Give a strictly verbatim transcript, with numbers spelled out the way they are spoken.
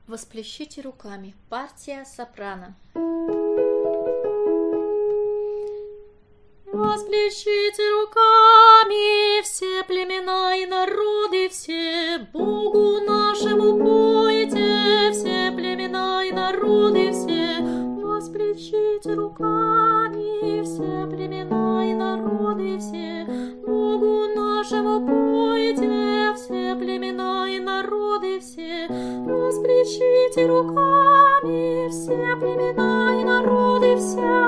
Восплещите руками. Партия сопрано. Восплещите руками все племена и народы, все Богу нашему пойте, все племена и народы, все. Восплещите руками все племена и народы, все Богу нашему пойте, все племена и народы, все. Восплещите руками все племена и народы, все.